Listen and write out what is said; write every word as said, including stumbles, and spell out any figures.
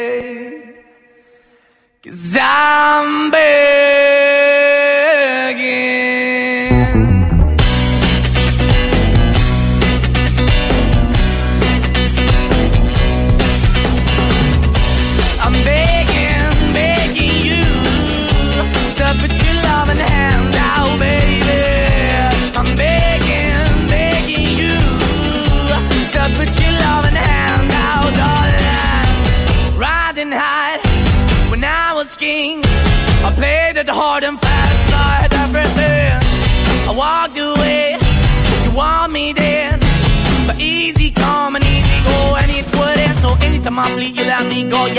'Cause I'm begging. I'm begging, begging you to put your loving hand out, baby. I'm begging, begging you to put your loving hand out, darling. Riding high when I was king, I played it hard and fast, I had everything. I walked away, you want me then, but easy come and easy go, and it wouldn't. So anytime I bleed, you let me go. Yeah.